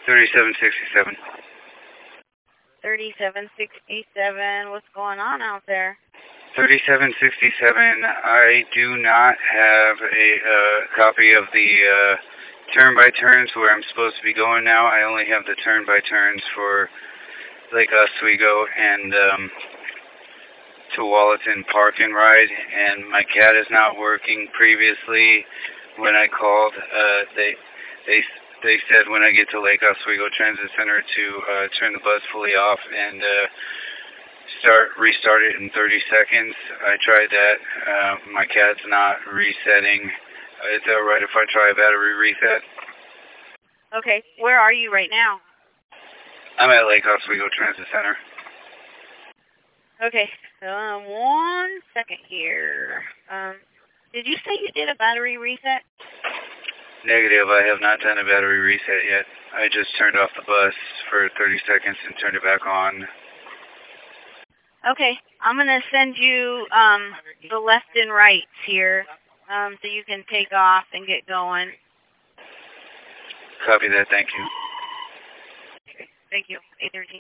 3767. 3767, what's going on out there? 3767, I do not have a copy of the turn-by-turns where I'm supposed to be going now. I only have the turn-by-turns for Lake Oswego and Tualatin Park and Ride, and my CAT is not working. Previously, when I called, they said when I get to Lake Oswego Transit Center to turn the bus fully off and restart it in 30 seconds. I tried that. My CAT's not resetting. Is that right if I try a battery reset? Okay, where are you right now? I'm at Lake Oswego Transit Center. Okay, 1 second here. Did you say you did a battery reset? Negative, I have not done a battery reset yet. I just turned off the bus for 30 seconds and turned it back on. Okay, I'm going to send you the left and rights here so you can take off and get going. Copy that, thank you. Okay, thank you. 813.